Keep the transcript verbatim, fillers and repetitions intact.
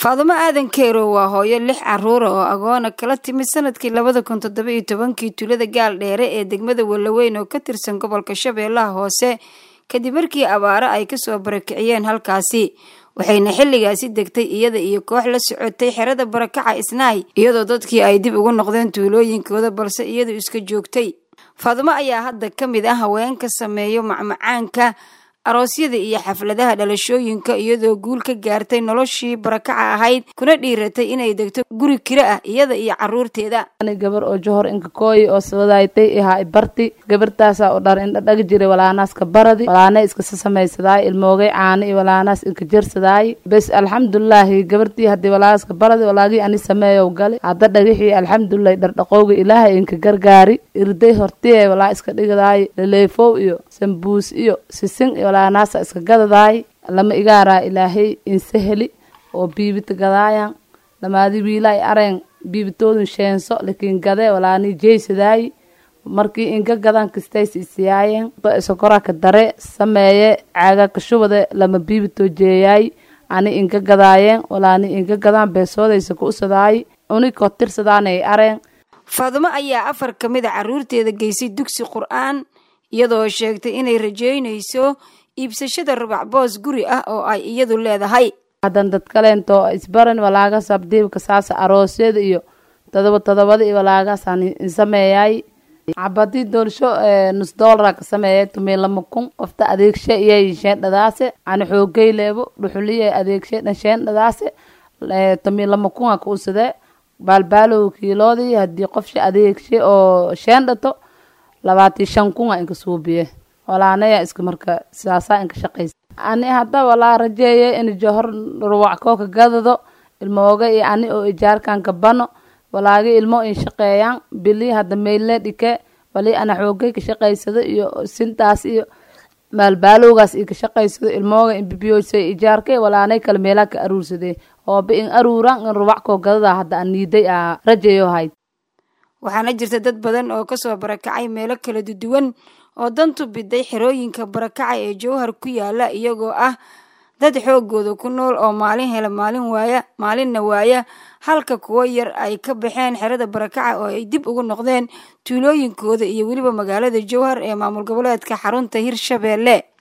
Faadumo Aadan Keero waa hooyo lix caruur oo agoon kala timid sanadkii labada kun toddoba iyo tobankii tuulada Gaal Dheere ee degmada Walaweyn oo ka tirsan gobolka Shabeellaha Hoose kadib markii abaaro ay ka soo barakiciyeen halkaasi waxayna xilligaasi degtay iyada iyo koox la socotay xerada barakaca Isnaay iyadoo dadkii ay dib ugu noqdeen tuulooyinkooda balse iyadu iska joogtay. Faadumo ayaa hadda ka mid ah haweenka sameeyo macmacaanka aroosyada iyo xafladaha dhalashooyinka iyadoo guul ka gaartay noloshii barakaca ahayd kuna dhiiratay inay degto guri kira ah iyada iyo caruurteeda. Ani gabar oo johor inka kooy oo soodaaytay iha barti gabartaas oo dhar in dhag jiray walaanaas ka baradi walaana iska sameeysaday ilmoogay caana iyo walaanaas inka jirsaday bas alxamdulillah gabartii hadii walaas ka baradi walaagi ani sameeyo gal hadda dhagixii alxamdulillah dhar dhaqowga ilaahay inka gargaari irday hortee walaa iska dhigday leefo iyo sambuus iyo sisin walaanaas iska gadaday lama igaara ilaahay in sahli oo biibita gadayaan lamaadi wiilay areen biibitoodun sheenso laakiin gade walaani jeeysaday markii inga gadan kastay siyaayeen sokora ka dare sameeye caaga ka shubade lama biibito jeeyay ani inga gadaayeen walaani inga gadan beesoodaysa ku usaday uni ko tirsadaan areen. Faadumo ayaa afar kamid ah caruurteeda geysay dugsi Qur'aan iyadoo sheegtay inay rajeynayso iibsashada rubac boos guri ah oo ay iyadu leedahay. hadan dad kaleento isbaran walaaga sabdiibka saas aroosyada iyo tadaba tadabada iyo walaaga saan sameeyay abadi doorsho nus dollar ka sameeyay tumay lama kun qofta adeegsha iyo sheendadaase aan xoogay leebo dhuxuliye adeegsha sheendadaase tumay lama kun ka usade balbaalo kiiloodii hadii qof adeegsha oo sheendato labaatan iyo shan kun inka suubiye walaanaya iska marka siyaasa inka shaqeys ani hadda walaa rajeeyay in johor ruwac ko ka gadado ilmooga iyo ani oo ijaarkan ka bano walaaga ilmo in shaqeeyaan bili hadda meelne dhike wali ana xoogay ka shaqeysado iyo sintaas iyo maalbaaloogaas ka shaqeysado ilmooga in bibiyoosay ijaarkay walaanay kala meela ka aruursaday oo in aruuran in ruwac ko gadada hadda aniiday ah rajeeyo hay. waxaana jirta dad badan oo ka soo barakacay meelo kala duwan oo dantu biday xerooyinka barakaca ee Jowhar ku yaala iyagoo ah dad xoogooda ku nool oo maalin hela maalin waaya maalinna waaya halka kuwa yar ay ka baxeen xerada barakaca oo ay dib ugu noqdeen tuulooyinkooda iyo waliba magaalada Jowhar ee maamul goboleedka xarunta Hirshabeelle.